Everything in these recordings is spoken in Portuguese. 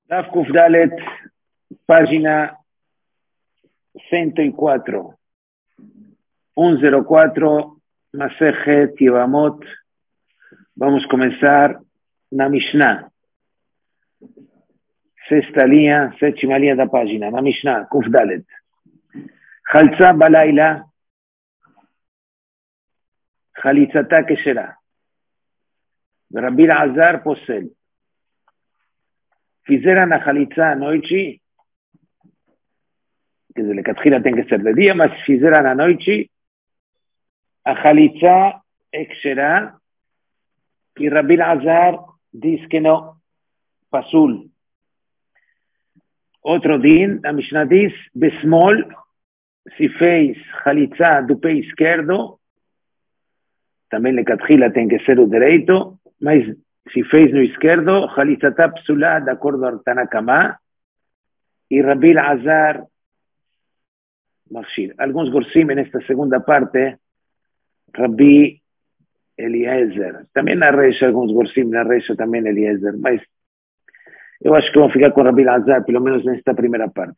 Daf Kuf Dalet, página 104. 104, Masejet Yevamot. Vamos a comenzar na Mishnah. Sexta linha, sétima linha da página. Na Mishnah, Kuf Dalet. Chalza Balaila. Chalitzata Keshera. Rabbi Azar Posel. Fizeram a chalitza à noite, quer dizer, לכתחילה tem que ser de dia, mas fizeram à noite, a chalitza é kshera, e Rabbi Azar diz que não, pasul. Outro din, a Mishnah diz, besmol, se fez chalitza do pé esquerdo, também לכתחילה tem que ser o direito, mas se fez no esquerdo, chalitzata psulá, de acordo ao Tanakama, e Rabbi Azar Machshir. Alguns gorsim nesta segunda parte, Rabbi Eliezer. Também na Reisha, alguns gorsim na Reisha também Eliezer, mas eu acho que vou ficar com Rabbi Azar, pelo menos nesta primeira parte.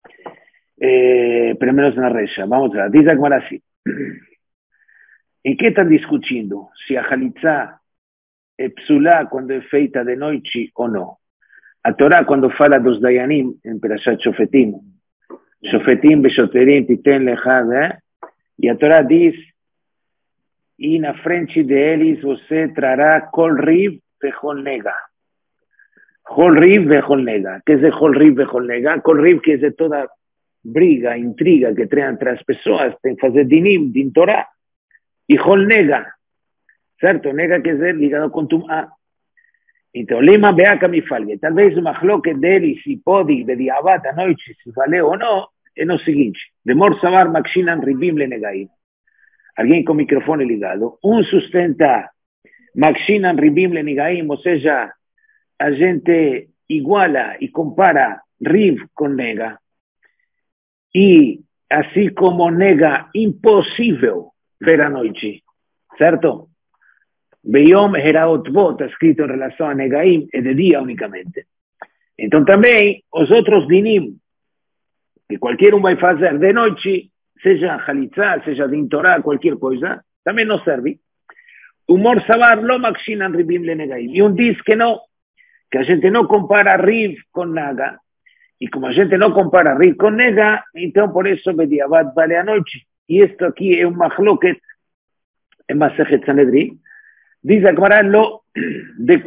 Pelo menos na Reisha. Vamos lá. Diz a Gemara assim. Em que estão discutindo? Se a chalitza é psulá quando é feita de noite ou não. A Torá, quando fala dos Dayanim, em Perashat Shofetim, Shofetim, Beshoterim, Titen, Lechad, e a Torá diz, e na frente deles você trará Kol Riv Vechol Nega. Kol Riv Vechol Nega. Que é Kol Riv Vechol Nega? Kol Riv que é toda briga, intriga que tem entre as pessoas, tem que fazer dinim, din Torá. E Kol Nega. Certo? Nega quer dizer ligado com Tum'a. Então, lema beaka me falgue. Talvez o machloque dele, se pode, de diabat à noite, se valeu ou não, é no seguinte. Demor savar makshinan ribim lenegaim. Alguém com o microfone ligado. Sustenta makshinan ribim lenegaim, ou seja, a gente iguala e compara rib com nega. E, assim como nega, impossível ver à noite. Certo? Beyom Heraot Bo, está escrito em relação a Negaim, é de dia unicamente. Então também, os outros dinim, que qualquer um vai fazer de noite, seja Chalitza, seja Din Torah, qualquer coisa, também não serve. O Mor Savar lo makshinan ribim le Negaim. E diz que não, que a gente não compara Riv com Naga. E como a gente não compara Riv com Nega, então por isso Bediabat vale a noite. E isto aqui é um machloket, é Masechet Sanedrin. Diz a Gemara lo de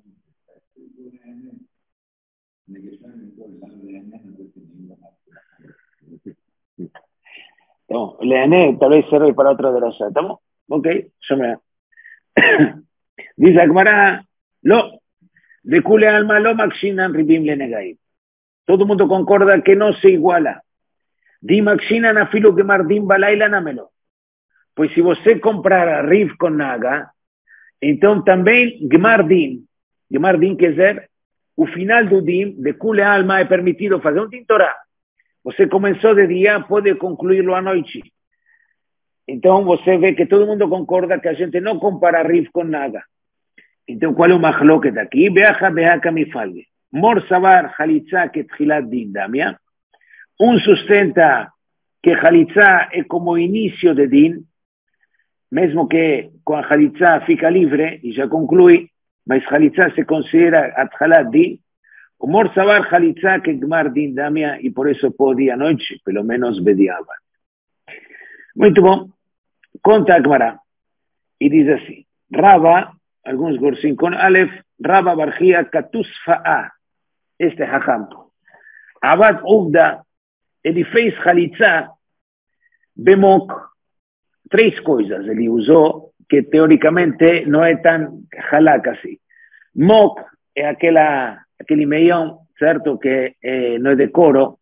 então, leané talvez serve para outra derosha, ¿estamos? Ok, chama. Diz a Gemara lo de kule alma lo makshinan ribim lenegaim. Todo mundo concorda que não se iguala. Di makshinan afilo que mardim balaila namelo. Pois se você comprar a Riv com Naga, então também Gemar Din quer dizer, o final do Din, de Kule Alma, é permitido fazer um Din Torah. Você começou de dia, pode concluí-lo à noite. Então você vê que todo mundo concorda que a gente não compara Riv com Naga. Então qual é o machloket aqui? Beacha mi falgue. Mor Savar Chalitza que Tchilat Din Damia. Sustenta que Chalitza é como início de Din, mesmo que com a Chalitza fica livre, e já conclui, mas Chalitza se considera Atchalat Din, o Mor Savar Chalitza que Gmar Din Damia, e por isso pode ir à noite, pelo menos Bediabat. Muito bom. Conta a Gemara, e diz assim, Rava, alguns gorsim com Aleph, Rava Barchia Katusfa'a, este Hacham. Abad Uvda, ele fez Chalitza, Bemok, três coisas ele usou que teoricamente não é tão halak assim. Mok é aquele meião, certo, que não é de couro.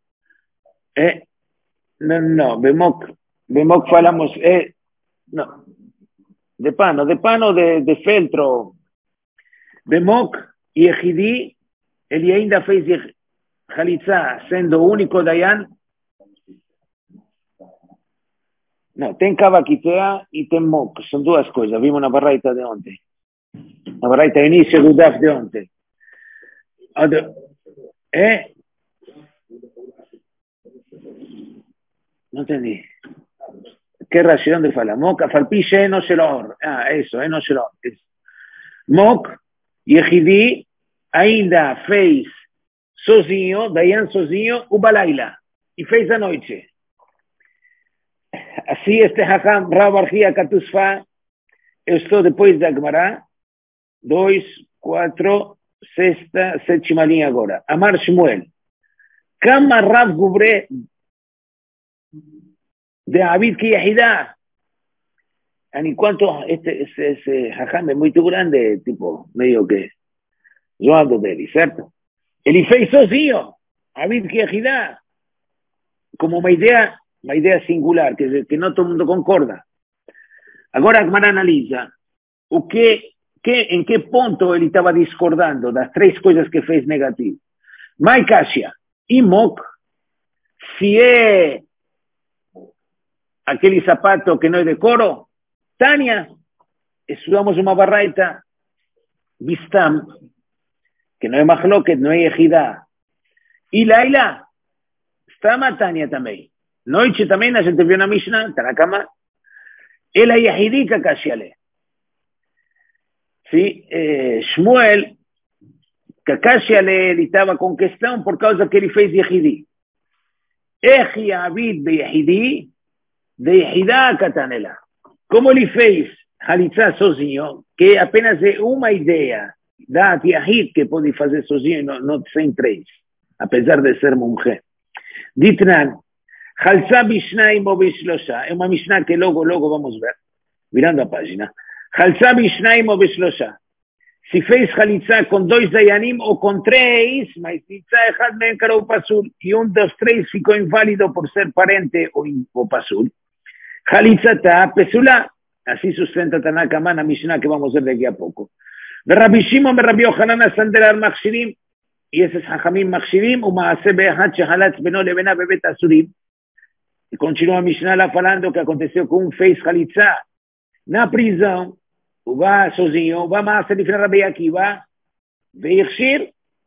Não, bemok falamos, não, de pano de feltro. Bemok e Echidi, ele ainda fez Chalitza, sendo o único Dayan. Não, tem cavaquitea e tem mok, são duas coisas, vimos na barraita de ontem. Na barraita início do DAF de ontem. ¿Eh? No entendí. ¿Qué ración de fala? Mok, afalpiche, no se lo. Ah, eso, no se lo. Mok, Yehidi, ainda fez sozinho, Dayan sozinho, o Balaila. E fez a noite. Assim, este Hakam, Rabargia Katusfa, eu estou depois da Gemara, 2, 4, sexta, sétima linha agora. Amar Shmuel. Kama Rav Gubre de Abid que Yehida. En cuanto ese Hakam es muy grande, tipo, medio que zoando dele, certo? Ele fez sozinho, Abid que Yehida. Como uma ideia singular, que não todo mundo concorda. Agora a Gemara analisa em que ponto ele estava discordando das três coisas que fez negativo. Mai Kasia e Mok, se é aquele sapato que não é de couro, Tânia, estudamos uma barraita, Bistam, que não é Mahloket, não é Yehida. E Laila, Stama Tânia também. Noite também, a gente viu na Mishnah, está na cama. Ela é Yehidi que Kasia lê. Sí, Shmuel, Kakashi ele estava com questão por causa que ele fez Yehidi. Echi Abid de Yehidi, de Yehida Katanela. Como ele fez Halitzá sozinho, que apenas é uma ideia da Yahid que pode fazer sozinho, não sem três, apesar de ser monge. Ditnan, Halzá Bishnaim ou Bishlosha, é uma Mishnah que logo vamos ver, virando a página. Halzá Bishnaim ou Bishlosha. Se fez Halitzá com 2 dayanim ou com 3, mas Halitzá Echad Mehem Karou Pasul, e dos 3 ficou inválido por ser parente ou Pasul. Halitzá tá Pesulá. Assim sustenta Tanaka Man a Mishnah que vamos ver daqui a pouco. Rabbi Shimon e Rabbi Yochanan Sandelar Machshirim, e esses Hachamim Machshirim, o Maaseh Be'echad Shehalatz Beno Lebena Bebet Asurim. E continua a Mishnah lá falando que aconteceu com fez Halitzá na prisão. הוא בא סוזיו, הוא בא מעשה לפני רבי עקיבא, והכשיר.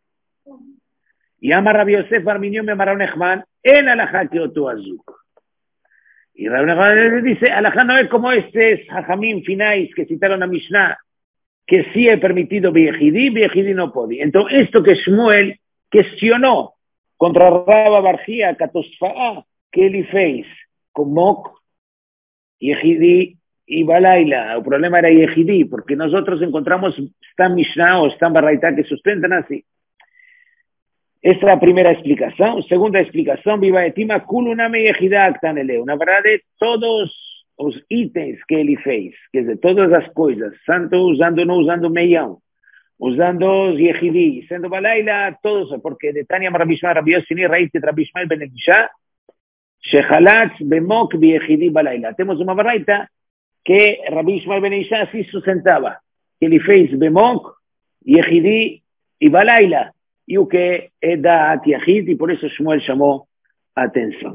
יאמר רבי יוסף בר מיניום אמר רב נחמן, אין הלכה כאותו הזוג. Y Rab Nachman dice, alajá no es como estos hajamim finais que citaron a Mishnah, que sí he permitido Beyehidi no puede. Entonces, esto que Shmuel cuestionó contra Rabba Barjía, Katosfa'a, que él fez con Mok, Yehidi y Balaila. El problema era Yehidi, porque nosotros encontramos Stam Mishnah o Stam Baraita que sustentan así. Esta es la primera explicación. Segunda explicación, viva etima kuluname Yehida actanele. Una verdad de todos los ítems que él fez, que es de todas las cosas, santo usando, no usando meião, usando Yehidi, siendo Balaila, todos, porque de Tania Rabbi Shmuel, Rabbi Yossi, Raíz de Rabbi Shmuel ben Elisha, Shechalatz bemok Yehidi Balaila. Tenemos una baraita que Rabbi Shmuel ben Elisha así sustentaba, que él fez bemok, Yehidi y Balaila. Y que es da Yahid, y por eso Shmuel llamó atención.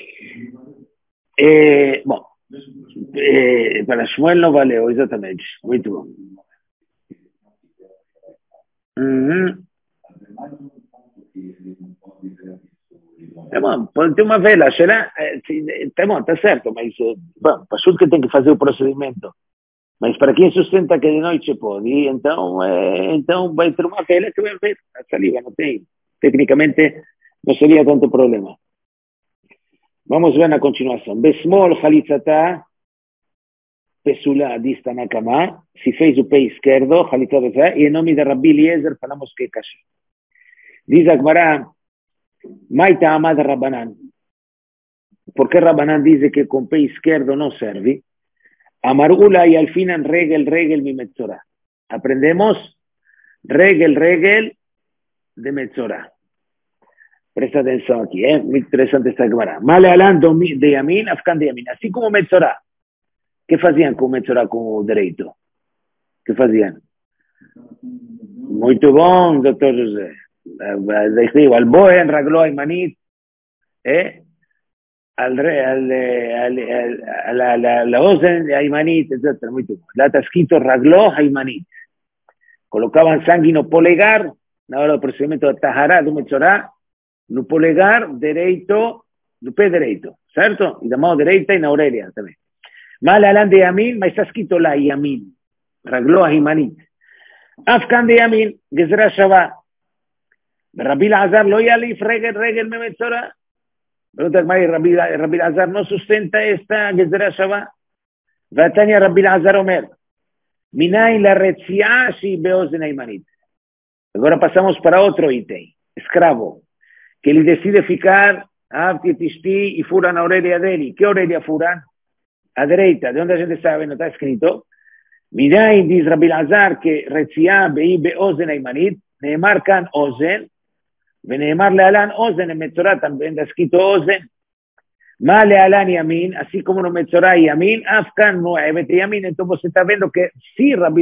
Bueno, para Shmuel no vale, exactamente. Muy bien. Bueno, ponte uma vela, será? Está certo, mas pasó que tem que fazer o procedimento. Mas para quem sustenta que de noite pode, então vai ter uma vela que vai ver a saliva, não tem. Tecnicamente não seria tanto problema. Vamos ver na continuação. Besmol Halitzatá, Pesula, diz Tanakama, se fez o pé esquerdo, Halitzatá, e em nome de Rabbi Eliezer falamos que é kasher. Diz a Gemara, Maita Amad Rabbanan. Por que Rabbanan diz que com pé esquerdo não serve? Amarula y al final regel mi metzora. Aprendemos regel de metzora. Presta atención aquí, muy interesante esta Gemara. Male alando de yamin, afkan de yamin. Así como metzora. ¿Qué hacían con metzora con derecho? ¿Qué hacían? Muy bom, doctor José. Al boen, ragló a manit, la ozen de Aymanit, etc. Muy bien. La tasquito ragló Aymanit. Colocaban sanguino polegar na hora do procedimento da Tahará do Metzorá, no polegar direito, do pé direito, certo? E da mão direita e na orelha também. Mal além de Yamin, mas está escrito lá Yamin, Raglo Ahimanit. Afkan de Yamin, Gezerah Shavá. Rabbi Azar lo yalif regel me Metzorá. Pregunta que Rabbi Azar no sustenta esta Gezerah Shavá. Vatania Rabbi Azar Omer. Minay la retzia shi beozen Aymanit. Agora passamos para outro item. Escravo. Que ele decide ficar e fura na orelha dele. Que orelha furan? A direita. De onde a gente sabe? Não está escrito. Minay diz Rabbi Azar que retzia beozen Aymanit. Neemar kan ozen. ונאמר להלן אוזן, המצורע también está escrito אוזן. מה להלן ימין, así como no מצורע ימין, אף כאן נועבת ימין. Entonces se está viendo que sí Rabbi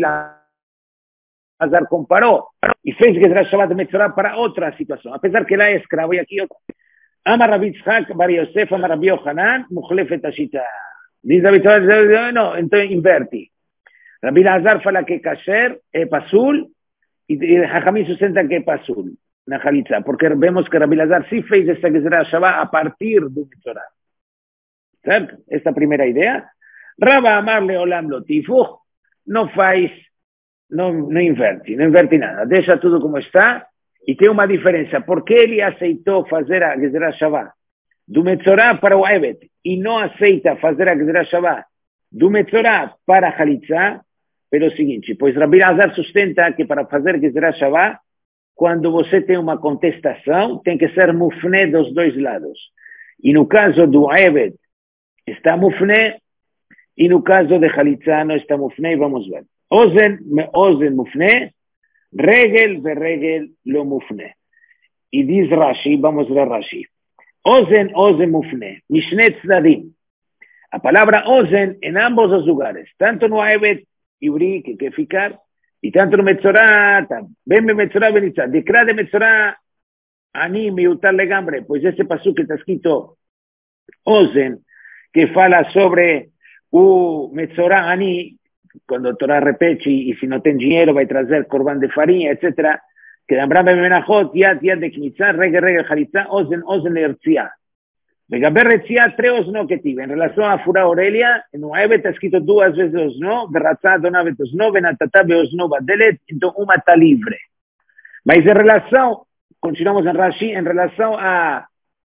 Azar comparó y fez que será Shabbat de מצורע para otra situación, a pesar que la es esclavo y aquí otra. Amar Rabbi Yitzhak bar Yosef, amar Rabbi Yohanan, mujlefet ashita. Dice Rabbi Azar, no, entonces inverti. Rabbi Azar fala que kasher, pasul, y Jajamín sustenta que pasul. Na Jalitza, porque vemos que Rabbi Azar sí fez esta Gezerah Shavá a partir do Metzorá. ¿Certo? Esta primeira idea. Rabba amarle olam lotifu, não faz, não inverte nada, deixa tudo como está, e tem uma diferença, porque ele aceitou fazer a Gezerah Shavá do Metzorá para o Evet, e não aceita fazer a Gezerah Shavá do Metzorá para a Jalitza, pelo seguinte, pois Rabbi Azar sustenta que para fazer Gezerah Shavá, quando você tem uma contestação, tem que ser mufné dos dois lados. E no caso do Evet, está mufné, e no caso de Jalitza não está mufné, vamos ver. Ozen mufné, regel ve lo mufné. E diz Rashi, vamos ver Rashi. Ozen mufné, mishne tzdadim. A palavra ozen en ambos os lugares, tanto no Evet, ibri, que quer ficar, y tanto no Metzorá, ven Metzorá, Benitzá, declara de Metzorá, Ani, miutar legambre, pues ese pasú que está escrito, Ozen, que fala sobre Metzorá, Ani, cuando Torah repete, y si no ten dinero, va a traer corbán de farina, etc., que dan brame menajot, yad de knitzá, regel, jalitza, Ozen lertzia. לגבי רצייה, tres no que tive. En relación a fura Aurelia, en Nueve está escrito duas vezes osno, berratzá donavet osno, benatata beosno badelet, então uma está livre. Mas em relação, continuamos em Rashi, em relação a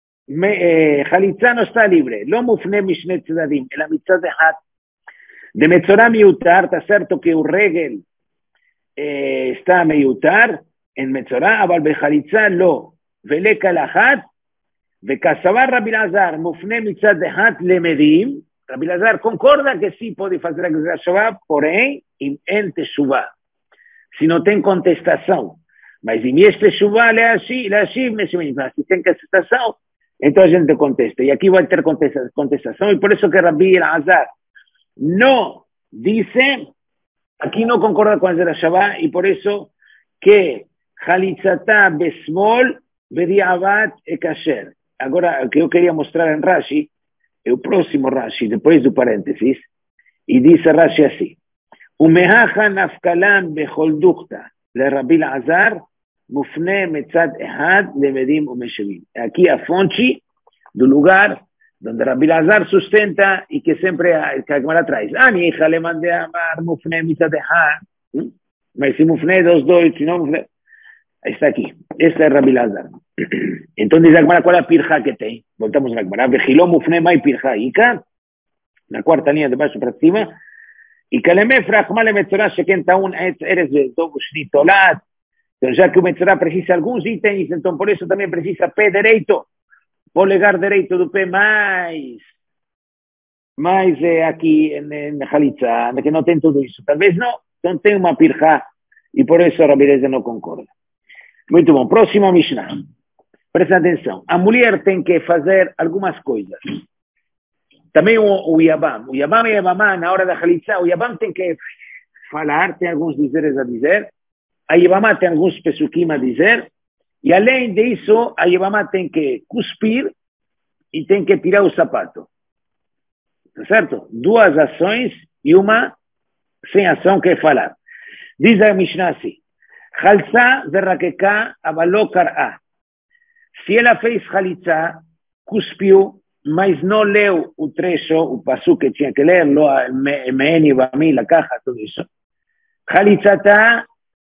Jalitza não está livre. Lo mufne mishne tzedadim, ela mitzvah de hat. De Metzorá miutar, está certo que o regel está miutar, en Metzorá, אבל בחליצה לא. ולקה לאחת, וכסבר רבי אלעזר מופנה מצד אחד למדים, רבי אלעזר concorda que sí pode fazer a Gezerah Shavá, porém, em teshuvá. Se não tem contestação. Mas em este teshuvá, leashiv, se tem contestação, então a gente contesta. E aqui vai ter contestação, e por isso que Rabbi Elazar não dice, aqui não concorda com a Gezerah Shavá, e por isso que Jalitzatá besmol bediavat e kasher. Agora, o que eu queria mostrar em Rashi, é o próximo Rashi, depois do parênteses, e diz Rashi assim, Umehacha nafkalan bechol dukta, le Rabbi Elazar, mufne metzad ehad, lemedim umeshevim. Aqui a fonte do lugar donde Rabbi Elazar sustenta e que sempre a Gemara traz. Ani hija le mandé amar mufne metzad ehad, mas se mufne dos dois, se não mufne... Está aquí. Esta es Rabbi Elazar. Entonces, la Gemara, ¿cuál es la pirja que tem? Voltamos a la Gemara. Vejiló mufne mai pirja. Ica, la cuarta línea de baixo para cima. Y kalemefrach male metzorah sheken taun eres de shnitolat. Entonces, ya que o metzorah precisa alguns itens, entonces por eso también precisa pé derecho, polegar derecho do pé mais aquí en Jalitza, que no tem tudo isso. Tal vez no, entonces tem uma pirja, y por eso Rabbi Elazar no concorda. Muito bom. Próxima Mishnah. Presta atenção. A mulher tem que fazer algumas coisas. Também o Yabam. O Yabam e a Yabamá, na hora da Jalitza, o Yabam tem que falar, tem alguns dizeres a dizer. A Yabamá tem alguns pesukim a dizer. E além disso, a Yabamá tem que cuspir e tem que tirar o sapato. Tá certo? Duas ações e uma sem ação que é falar. Diz a Mishnah assim. Halza verraqueca avaló cará. Se ela fez halitza, cuspiu, mas não leu o trecho, o passo que tinha que ler, Meni, Bami, a caja, tudo isso. Halitzata,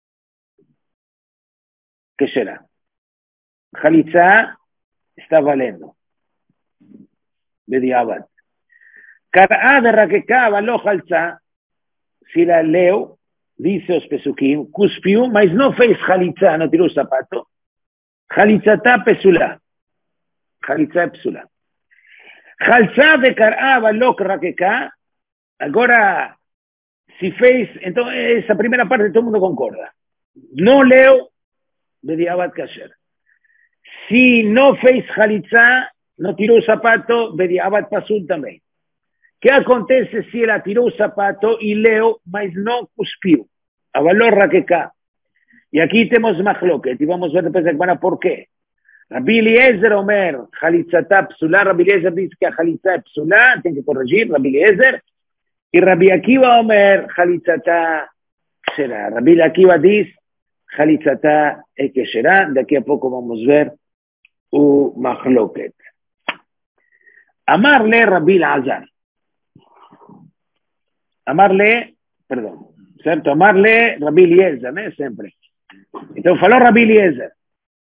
que será? Halitza está valendo. Bediabat. Cará verraqueca avaló halza, se ela leu, disse os pesukim, cuspiu, mas não fez halitza, não tirou o sapato. Halitzata pesula. Halitza é pesula. Halza de cará valok raqueca. Agora, se fez, então essa primeira parte todo mundo concorda. Não leu, bediabat kasher. Se não fez halitza, não tirou o sapato, bediabat pasul também. O que acontece se ela tirou o sapato e leu, mas não cuspiu? Avaló raqueca. E aqui temos machloket, e vamos ver depois agora por quê. Rabbi Eliezer Omer, Halitzata psula. Rabbi Eliezer diz que a Halitza é psula, tem que corrigir, Rabbi Eliezer. E Rabbi Akiva Omer, Halitzata será. Rabbi Akiva diz, Halitzata é que será. Daqui a pouco vamos ver o machloket. Amarle Rabbi Azar. Amarle, perdão, certo? Amarle Rabbi Eliezer, né? Sempre. Então falou Rabbi Eliezer.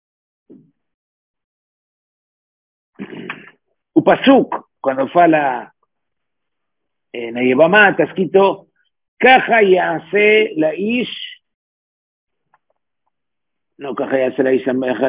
O pasuk, quando fala na Yevamá, está escrito Kaha Yase Laish. Não, Kaha Yase Laish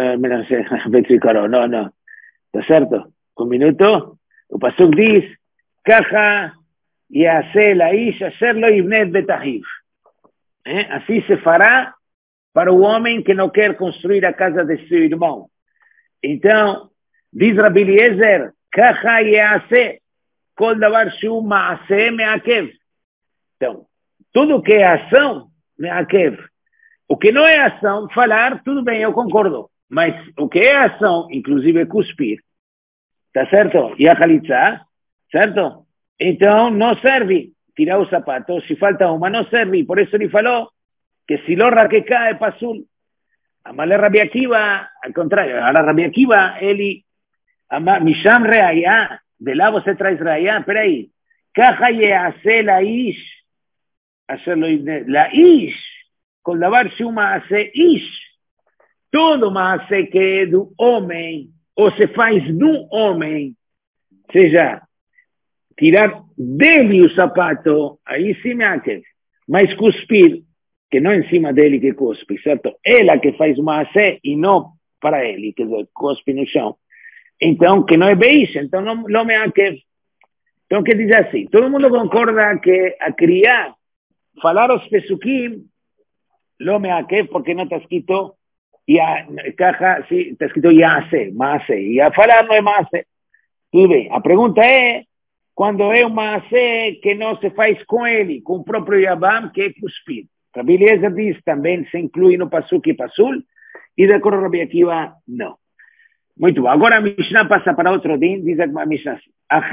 não. Está certo? Um minuto. O pasuk diz Kaha Yase Laish Asher lo yibnet betahiv. Assim se fará para o homem que não quer construir a casa de seu irmão. Então, diz Rabbi Eliezer, Kaha Yase, Kol davar shu ma'aseh me'akev. Então, tudo que é ação, me'akev. O que não é ação, falar, tudo bem, eu concordo. Mas o que é ação, inclusive cuspir, tá certo? E a halitza, certo? Então, não serve tirar o sapato. Se falta uma, não serve. Por isso ele falou que se lo raqueca é pasul. Amale Rabbi Akiva, al contrario. Ahora Rabbi Akiva, ele, Misham reaya, de lá você traz reaya, peraí. Kaha yease la ish, asher lo ibne, la ish, kol davar shu maase ish, todo maase que é do homem, ou se faz do homem, seja, tirar dele o sapato, aí sim me akev. Mas cuspir, que não em cima dele que cuspe, certo? Ela que faz o maase e não para ele, quer dizer, cuspe no chão. Então, que não é beijo, então não me akev. Então, que diz assim, todo mundo concorda que a criar, falar os pesukim, lo me akev, porque não está escrito, caja, sim, está escrito yase, maase, e a falar não é maase. Tudo bem, a pergunta é, quando é um maase que não se faz com ele, com o próprio Yabam, que é cuspir. Rabbi Eliezer diz também, se inclui no pasuk e pasul, e de acordo com Rabbi Akiva, não. Muito bom. Agora a Mishnah passa para outro din, diz a Mishnah assim,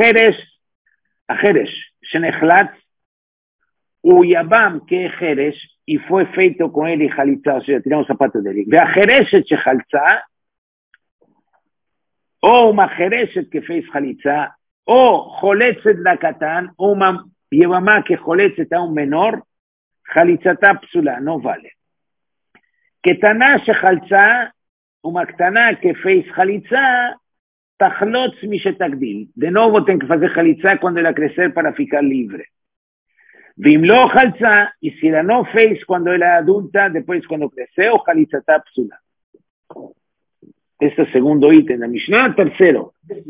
Acheres, Shenechlat, o Yabam que é Cheres, e foi feito com ele halitza, ou seja, tirar o sapato dele. Ve Achereshet shechalza, ou uma Chereshet que fez halitza, ou Choletzet lakatan, ou uma Yabamá que Choletzet a um menor, halitzata psula, não vale. Ketana shechalza, uma Ketana que fez halitza, tachlotz mishetagdil. De novo tem que fazer halitza quando ela crescer para ficar livre. Vimlo halitza, e se ela não fez quando ela é adulta, depois quando cresceu, halitzata psula. Este é o segundo item da Mishnah. Terceiro.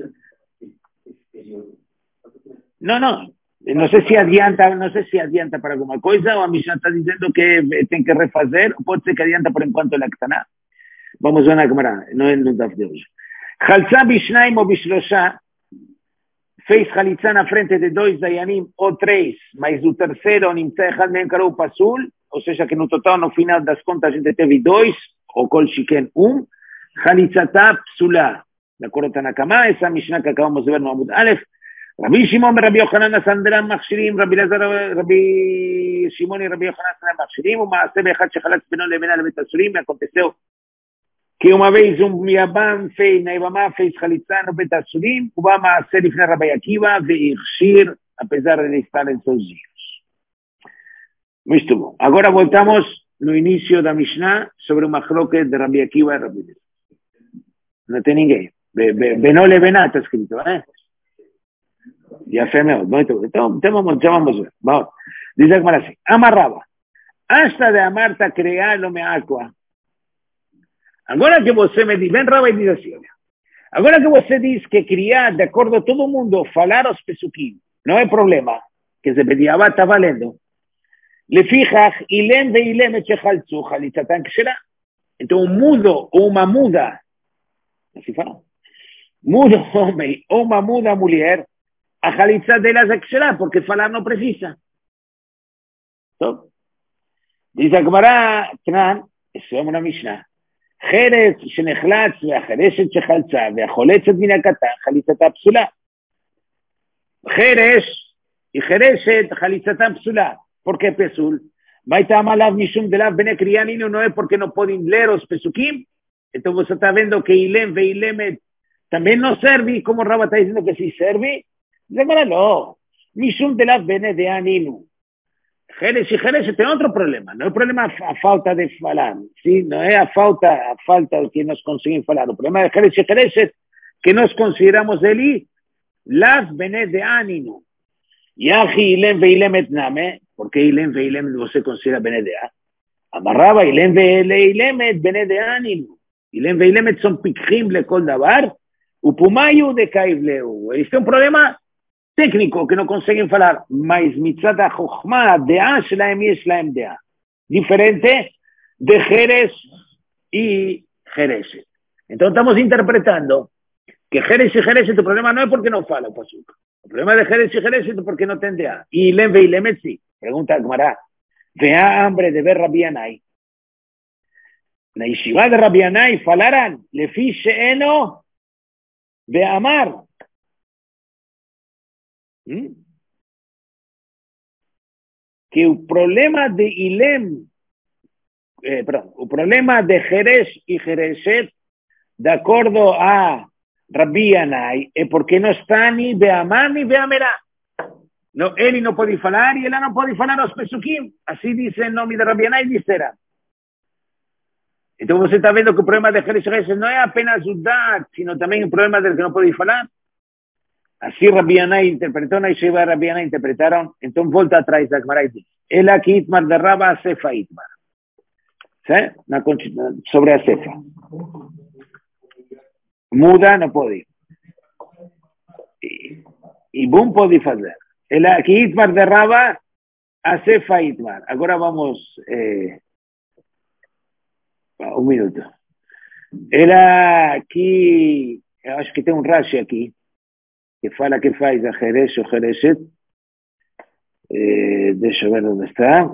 Não sei se adianta para alguma coisa, ou a Mishnah está dizendo que tem que refazer, ou pode ser que adianta por enquanto ela Ketana. Vamos ver na Gemara, não é no daf de hoje. Halza bishnaim ou bishlosha, fez halitza na frente de 2 dayanim ou 3, mas o terceiro nimtza echad mehem karou pasul, ou seja, que no total, no final das contas, a gente teve 2, ou kol shiken halitzata psula. De acordo com Tanakama, essa Mishnah que acabamos de ver no Amud Aleph, Rabbi Shimon, Rabbi Yochanan, Sandran, Makshirim, Rabbi Lazar, Rabbi Shimon y Rabbi Yochanan, Sandran, Makshirim, Maaseh Bechad Shechalatz Beno Leben al Bet Asurim, me aconteceu que uma vez Yabam fez, na Ibamá fez Chalitza no Bet Asurim, o Maaseh Lifnei Rabbi Akiva, Veirshir, apesar de estar em seus dias. Muito bom. Agora voltamos no início da Mishnah sobre o machloket de Rabbi Akiva e Rabbi Lazar. Não tem ninguém. Beno Lebená está escrito, יפה מאוד, טוב, vamos ver. Vamos. Dice a Gemara así, amarraba, hasta de amarte criar lo me aqua. Agora que você me diz, vem Raba e diz assim, olha, agora que você diz que criar, de acordo a todo mundo, falar os pesuquim, não é problema, que se bediabá está valendo. לפיכך, אילם ואילמת שחלצו, חליצתן כשרה. Então, um mudo ou uma muda, assim fala, mudo homem ou uma muda mulher, a Khalitza delas é que porque falar não precisa. Então, diz a Gemara, isso é uma Mishnah. חרס שנחלץ והחרשת שחלצה והחולצת מן הקטן, חליצתה פסולה. חרש היא חרשת, חליצתה פסולה. ¿Por qué pesul? Maitama alav mishum de lav bene kriyaninu no es porque no pueden leer los pesukim. Entonces você está viendo que ilem ve ilemet también no serve, como Raba está diciendo que sí serve. No, Mishum de las bene de aninu. Jerez y Jerez tiene otro problema. No es problema a falta de falar, ¿sí? No es a falta de que nos consiguen falar. El problema de Jerez y Jerez es que nos consideramos eli las bene de aninu. Yahi ilem ve ilemet name, porque ilem ve ilemet no se considera bene de a. Amarraba ilem ve ilemet bene de aninu. Ilem ve ilemet son pikrim le kol davar. Upumayu de kaibleu. Este es un problema técnico que no consiguen falar, mas mitzat ha-chokhmah, dea shelaem yesh laem dea. Diferente de Jerez y Jerezet. Entonces estamos interpretando que Jerez y Jerezet, el problema no es porque no fala, pasuk. El problema de Jerez y Jerezet es porque no ten dea. Y Ilem ve Ilemet sí. Pregunta Gemara, vea hambre de ver Rabbi Yanai. La yeshiva de Rabbi Yanai falaran, lefi she'eno de amar. Que el problema de Ilem, el problema de Jerez y Jerezet, de acuerdo a Rabbi Yanai, es porque no está ni de amar ni de amerá. No, él no puede falar y él no puede falar los pesukim. Así dice el nombre de Rabbi Yanai, dice. Entonces usted está viendo que el problema de Jerez y Jerezet no es apenas Udat, sino también el problema del que no puede falar. Así Rabbi Yanai interpretó, no Yeshiva de Rabbi Yanai interpretaron, entonces volta atrás de Gemara y dice, el aquí Itmar de Raba Sefa Itmar. ¿Sí? Sobre a Sefa. Muda no puede. Y boom puede hacer. El aquí Itmar de Raba a Sefa Itmar. Ahora vamos, un minuto. Era aquí, acho que tem Rashi aqui. Que fala que faz a Jerez o Jerezet. Deixa eu ver onde está.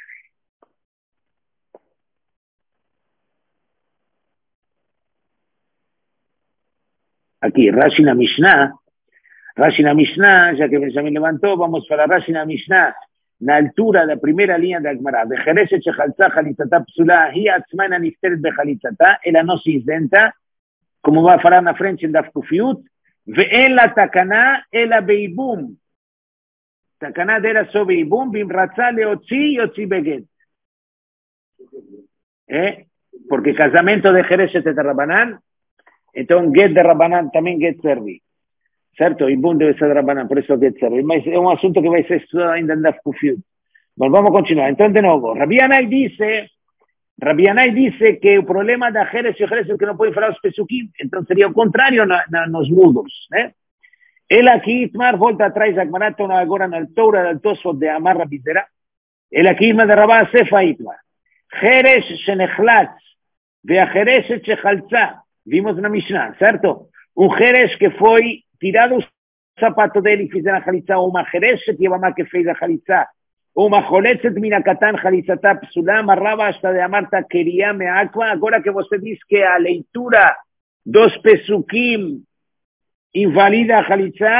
Aqui, Rashi na Mishnah. Rashi na Mishnah, ya que Benjamín levantó, vamos para Rashi na Mishnah, na altura da primeira linha da Gemara. De Jerezet shechalza chalitzata psula, hi atzmana nifteret bechalitzata, ela não se isenta, como vai falar na frente em Daf Kufiut, ואין לה תקנה אלא בייבום. תקנה דלה סו בייבום, ואם רצה להוציא, יוציא בגט. Porque casamento de Jerezet es de Rabanán, entonces get de Rabanán también get servi. ¿Cierto? Iyibum debe ser de Rabanán, por eso get servi. Es un asunto que va a ser estudiado en Daf Kufiut. Bueno, vamos a continuar. Entonces, de nuevo, Rabbi Yanai dice que el problema de Jerez y Jerez es que no pueden falar los pesukim, entonces sería lo contrario los mudos. Él aquí, Itmar, volta atrás a Gmarato, ahora en el Torah del Tosfot de Amar Rabizera. Él aquí, Itmar de Rabá, Sefa Itmar. Jerez shenechlatz, ve a Jerez shechalza. Vimos una Mishnah, ¿cierto? Un Jerez que fue tirado un zapato de él y fizeram a Jalitza, o una Jerez que lleva más que fez a Jalitza. Uma choletzet mina katan chalitzata psula, amarrava hasta de amarta queria me aqua. Agora que você diz que a leitura dos pesukim invalida a chalitza,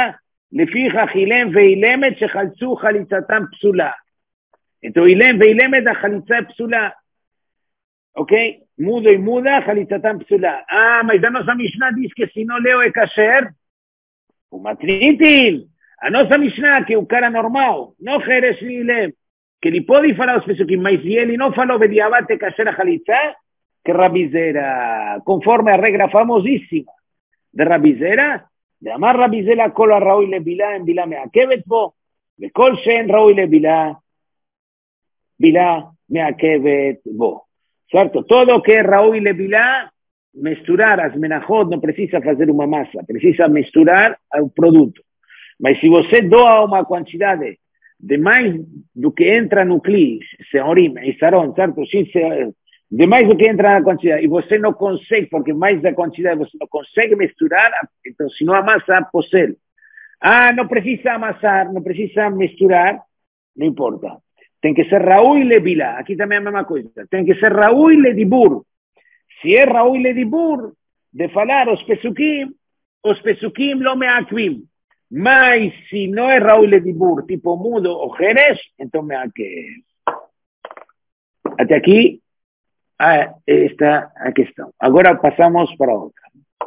לפי כך אילם ואילמת שחלצו חליצתם פסולה. Então, אילם ואילמת החליצה פסולה. Ok? Mudo e muda, חליצתם פסולה. Mas a nossa Mishnah diz que se não leu é kasher, o matritil. A nossa Mishnah, que o cara normal, não Heresh ni Ilem, que ele pode falar os pesukim, mas se ele não falou bediabat é kasher a chalitza, que Rabizera, conforme a regra famosíssima de Rabizera, de amar Rabizera kol raoi lebilá en bilá meakevet bo, de kol shen raoi lebilá, bilá meakevet bo. Certo? Todo que é raoi lebilá, misturar as menachot não precisa fazer uma massa, precisa misturar o produto. Mas se você doa uma quantidade de mais do que entra no cli, seorim e saron, certo? De mais do que entra na quantidade, e você não consegue, porque mais da quantidade você não consegue misturar, então se não amassa, posel. Não precisa amassar, não precisa misturar, não importa. Tem que ser raui lebilá, aqui também é a mesma coisa. Tem que ser raui ledibur. Se é raui ledibur, de falar os pesukim lo meakvim. Mas se não é raui ledibur, tipo mudo ou jerez, então meakev. Até aqui está a questão. Agora passamos para outra.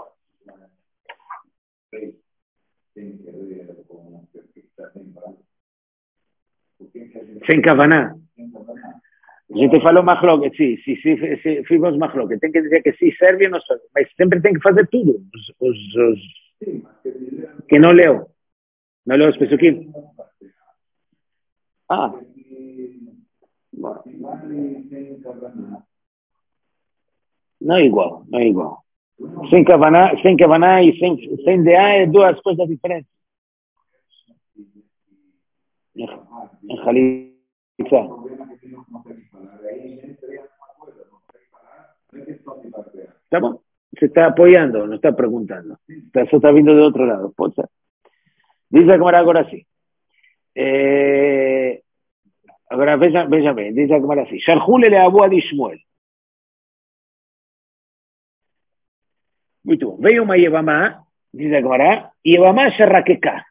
Sem kavaná. A gente falou machloket, sim, fizemos machloket. Tem que dizer que sim serve ou não serve, mas sempre tem que fazer tudo. Que não leu. Não leu os pesukim. Não é igual, não é igual. Sem kavaná e sem DA é duas coisas diferentes. Em Khalifa. Tá bom? Você está apoiando, não está perguntando. Só está vindo do outro lado. Pode ser. Diz a Gemara agora sim. Agora veja bem, diz a Gemara assim. Sharhule le Abu Adi Shmuel. Muito bom. Veio uma Yevamá, diz a Gemara, Yevamá Sharrakeka.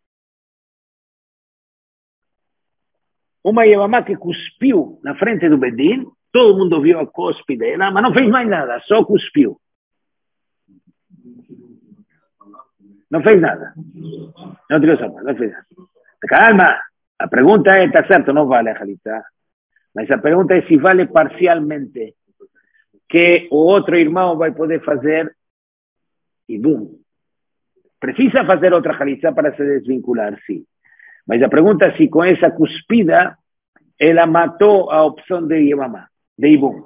Uma Yevamá que cuspiu na frente do Bedin, todo mundo viu a cospe dela, mas não fez mais nada, só cuspiu. Não fez nada. Não tirou sapato, não fez nada. Calma, a pergunta é, está certo, não vale a Khalitza, mas a pergunta é se vale parcialmente, que o outro irmão vai poder fazer e bum. Precisa fazer outra Khalitza para se desvincular, sim. Mas a pergunta é se com essa cuspida ela matou a opção de Yevamá, de Ibum.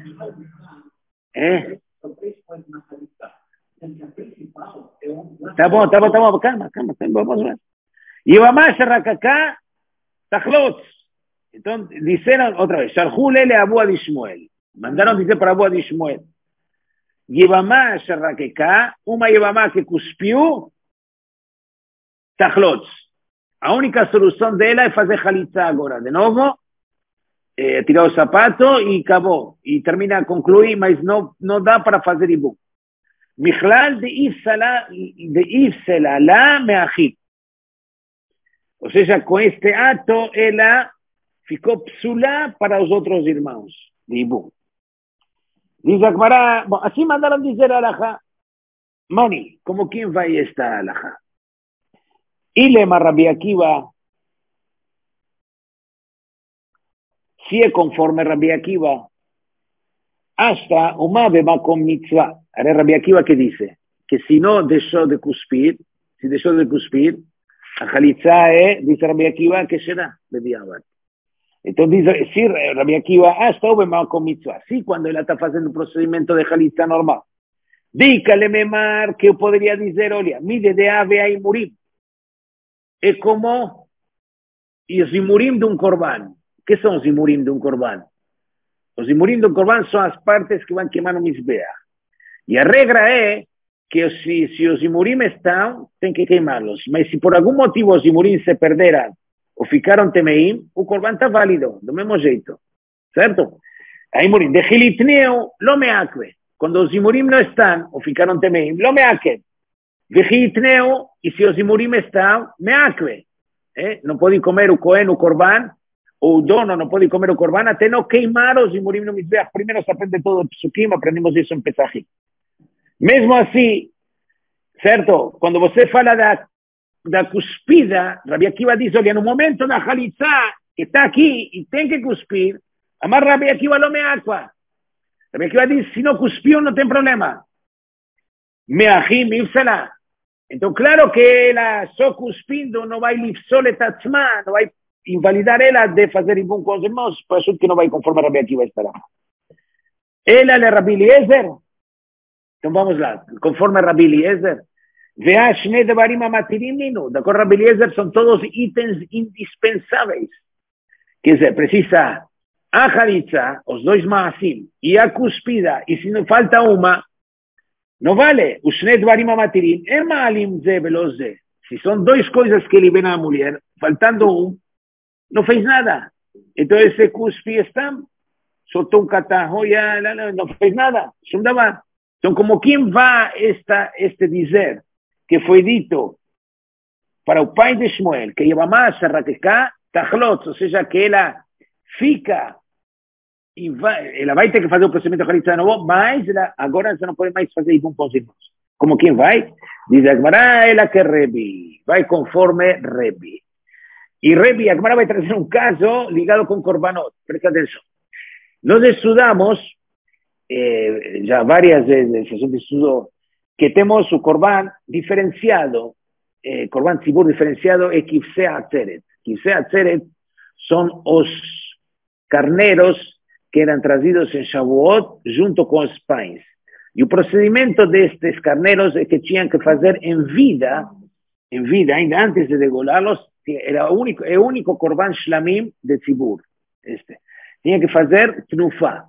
Tá bom, calma, vamos ver. Yevamá Sharrakaka Tachlotz. Então, disseram outra vez, Sharhul ele Abu Adi Shmuel. Mandaram dizer para Abu Adi Shmuel. Yevamá Sharrakaka, uma Yevamá que cuspiu, Tachlotz. A única solução dela é fazer Khalitza agora, de novo, tirar o sapato e acabou. E termina, conclui, mas não dá para fazer Ibum. Michlal de Ifsela lá meachit. Ou seja, com este ato, ela ficou psulá para os outros irmãos de Ibum. Diz a Gemara, bom, assim mandaram dizer a Alahá. Mani, como quem vai esta Alahá? Ilema Rabi Akiva, se é conforme Rabi Akiva, hasta uma bemakom mitzvah. Era Rabi Akiva que dice que se não deixou de cuspir, a Khalitza é, diz Rabi Akiva, que será bediabat. Então diz, se Rabi Akiva, hasta bemakom mitzvah. Se quando ela está fazendo o procedimento de Khalitza normal. Dícale memar que eu poderia dizer, olha, mide de ave a imurim. É como os imurim de um corban. O que são os imurim de um corban? Os imurim de um corban são as partes que vão queimar no Mizbeach. E a regra é que se os imurim estão, tem que queimá-los. Mas se por algum motivo os imurim se perderam ou ficaram temeim, o corban está válido, do mesmo jeito. Certo? A imurim de Hilitneu, lo meakve. Quando os imurim não estão ou ficaram temeim, lo meakve. Vejitneu, e se os imurim estão, meacve. Não pode comer o Cohen, o Corban, ou o dono não pode comer o Corban até não queimar os imurim no Mizbeach. Primeiro se aprende todo o Psukim, aprendemos isso em Pesachim. Mesmo assim, certo? Quando você fala da cuspida, Rabi Akiva diz, olha, no momento da Halitzá, que está aqui e tem que cuspir, mas Rabi Akiva não me aqua. Rabi Akiva diz, se não cuspiu, não tem problema. Meachim, ifsala. Então, claro que ela só cuspindo não vai lifsolet atzma, não vai invalidar ela de fazer ibum com os irmãos, por isso que não vai conforme a Rabi Akiva estará. Ela é Rabi Eliezer. Então vamos lá, conforme a Rabi Eliezer, vea Shnei Devarim Amatirim Ninu, da Rabi Eliezer são todos itens indispensáveis. Quer dizer, precisa a Halitza, os dois Maasim, e a cuspida, e se não falta uma, não vale. O Shnei Devarim Amatirim, é Maalim Ze Velo Ze. Se são duas coisas que ele vê na mulher, faltando um, não fez nada. Então esse cuspe está, soltou um catarro, não fez nada, Shumdavar. Então, como quem vai este dizer que foi dito para o pai de Shmuel, que Yevamá Sarrakeká Tachlot, ou seja, que ela fica, e ela vai ter que fazer o procedimento de Halitza novo, mas agora você não pode mais fazer ibum com os irmãos. Como quem vai? Diz a Gemara, ela que Rebi, vai conforme Rebi. E Rebi, a Gemara vai trazer um caso ligado com Korbanot, presta atenção. Nós estudamos, já várias vezes, a gente estudou, que temos o Corban diferenciado, Corban Tzibur diferenciado é Kivsei Atzeret. Kivsei Atzeret são os carneiros que eram trazidos em Shavuot junto com os pães. E o procedimento destes carneiros é que tinham que fazer em vida, ainda antes de degolá-los, era o único Corban Shlamim de Tzibur. Tinha que fazer Tnufá.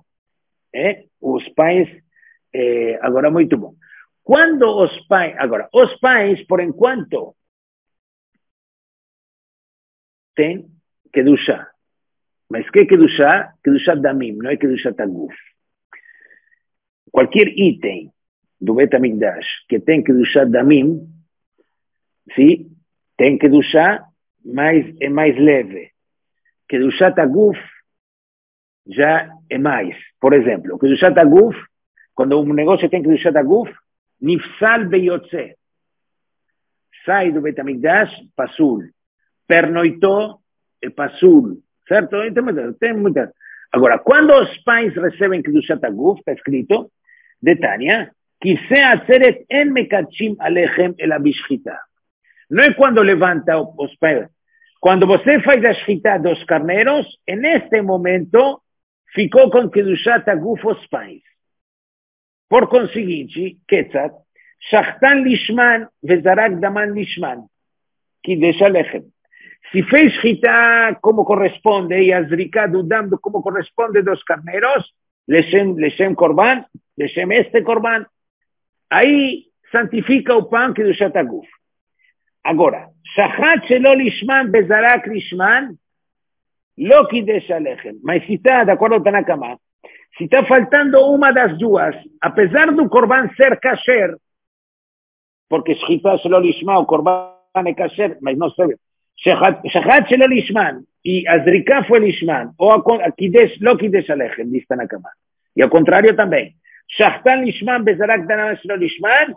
Os pais, agora muito bom. Quando os pais, por enquanto, têm Kedushá. Mas que Kedushá? Kedushá Damim, não é Kedushá Taguf. Qualquer item do Bet HaMikdash que tem Kedushá Damim, sim, tem Kedushá, mas é mais leve. Kedushá Taguf já é mais. Por exemplo, Kedushá Taguf, quando um negócio tem Kedushá Taguf, Nifsal Beyotze. Sai do Bet HaMikdash, Pasul. Pernoitou, é Pasul. Certo? Tem muita. Agora, quando os pais recebem Kedushá Taguf, está escrito, de Tânia, Kivsei Atzeret en mekachim alechem el abishchita. Não é quando levanta os pais. Quando você faz a shchita dos carneiros, neste momento, ficou com Kedushá Taguf os pais. Por conseguinte, Ketzat, Shachtan Lishman, Vezarak Daman Lishman, que deixa lechem. Se fez shchita como corresponde, e azrika do dam como corresponde dos carneiros, Leshem Korban, Leshem este Korban, aí santifica o pão Kedushá Taguf. Agora, Shachat Shelo Lishman, Vezarak Lishman, Lo Kidesh Alechem. Mas se está, de acordo com Tanakama, se está faltando uma das duas, apesar do Korban ser kasher, porque Shchita Shelo Lishman, o Korban é kasher, mas não sabe. Shachat Shelo Lishman, e Azrika foi Lishman, ou Lo Kidesh Alechem, diz Tanakama. E ao contrário também. Shachtan Lishman, Bezarak Danan Shelo Lishman,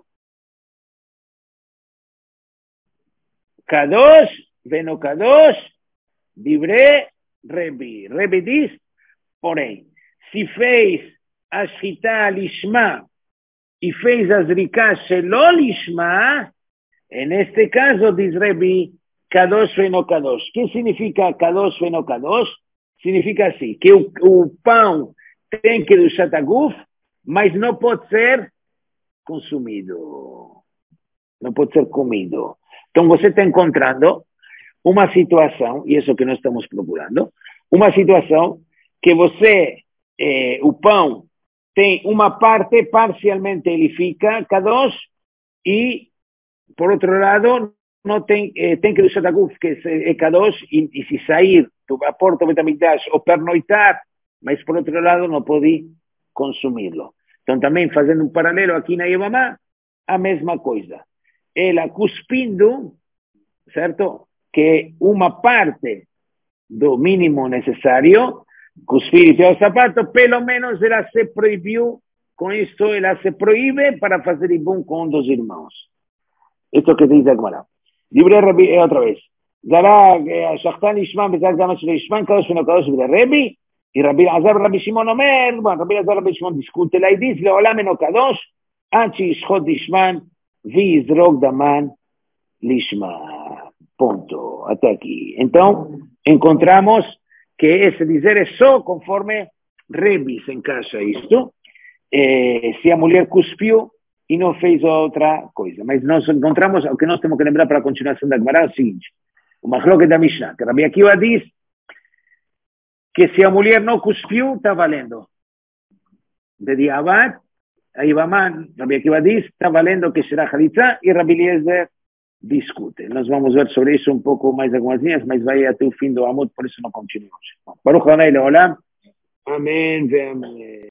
Kadosh, Veno Kadosh, Dibre Rebi. Rebi diz, porém, se fez a Shchita Lishma e fez a Zrika Shelo Lishma, neste caso, diz Rebi, Kadosh Veno Kadosh. O que significa Kadosh Veno Kadosh? Significa assim, que o pão tem que Kedushá Taguf, mas não pode ser consumido. Não pode ser comido. Então você está encontrando uma situação, e isso que nós estamos procurando, uma situação que você, o pão, tem uma parte, parcialmente ele fica Kadosh, e, por outro lado, não tem que usar Taguf, que é Kadosh, e se sair do porta do Bet HaMikdash ou pernoitar, mas, por outro lado, não pode consumi-lo. Então, também, fazendo um paralelo aqui na Yevamá, a mesma coisa. ela cuspindo, certo? Que uma parte do mínimo necessário, cuspir e tirar o sapato, pelo menos ela se proibiu, com isso ela se proíbe para fazer ibum com um dos irmãos. Isso que diz a Gemara. Libre Rabbi, outra vez. Zara, השחתן ישמע בצד גם שלו ישמע, קדוש בנו קדוש ברבי, רבי אלעזר ורבי שמעון אומר, רבי אלעזר ורבי שמעון דיסקוט אלי דיס, לעולם אינו קדוש, עד שישחוט ישמן ויזרוק דמן לשמה. Ponto. Até aqui. Então, encontramos que esse dizer é só conforme Rebbe se encaixa isto. Se a mulher cuspiu e não fez outra coisa. Mas nós encontramos, o que nós temos que lembrar para a continuação da Gemara é o seguinte. O Machlok da Mishnah, que Rabbi Akiva diz que se a mulher não cuspiu, está valendo. De Diabat, aí Rabbi Akiva diz, está valendo que será Halitza, e Rabbi Eliezer discute. Nós vamos ver sobre isso um pouco mais algumas linhas, mas vai até o fim do Amud, por isso não continuamos. Baruch Adonai Leolam. Amém.